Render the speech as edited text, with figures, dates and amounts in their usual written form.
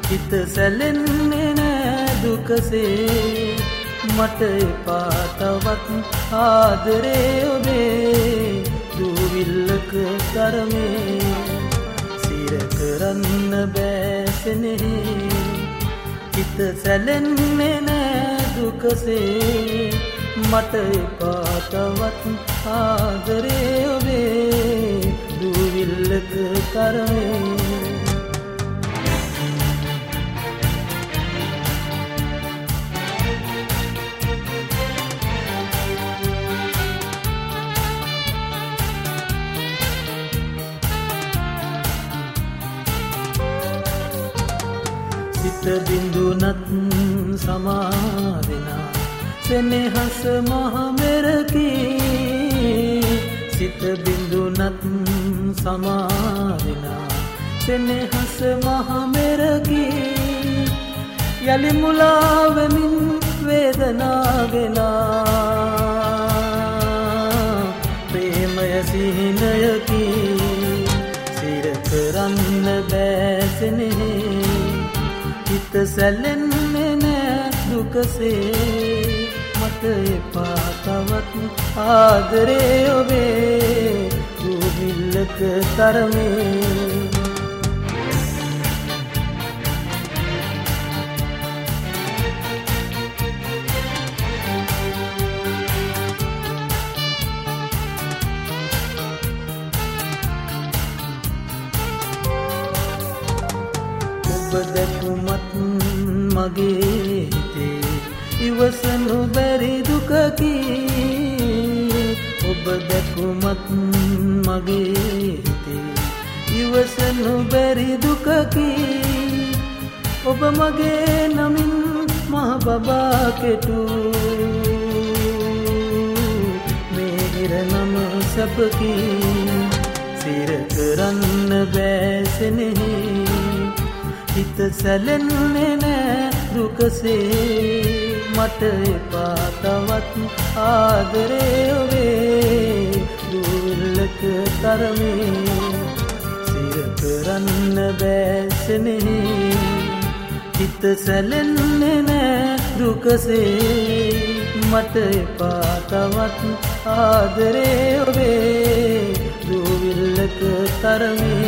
හිත සැලෙන්නේ නෑ දුකසේ මට එපා තවත් ආදරේ ඔබේ දූවිල්ලක තරමේ සිර කරන්න බෑසනේ හිත සැලෙන්නේ නෑ දුකසේ මට එපා තවත් ආදරේ ඔබේ දූවිල්ලක තරමේ සිත බිඳුනත් සමාවෙනා සෙනෙහස මහමෙරකි සිත බිඳුනත් සමාවෙනා සෙනෙහස මහමෙරකි යලි මුලාවෙමින් වේදනාවෙනා ප්‍රේමය සිහිනයකි සිර කරන්න බෑසනේ හිත සැලෙන්නේ නෑ දුකසේ මට එපා තවත් ආදරේ ඔබේ දූවිල්ලක තරමේ ඔබ දැකුමත් මගේ හිතේ ඉවසනු බැරි දුකකි ඔබ දැකුමත් මගේ හිතේ ඉවසනු බැරි දුකකි ඔබ මගේ නමින් මහ බබා කෙටු මේ ඉරනම සැපකි සිර කරන්න බෑසනේ හිත සැලෙන්නේ නෑ දුකසේ මට එපා තවත් ආදරේ ඔබේ දූවිල්ලක තරමේ සිර කරන්න බෑසනේ හිත සැලෙන්නේ නෑ දුකසේ මට එපා තවත් ආදරේ ඔබේ දූවිල්ලක තරමේ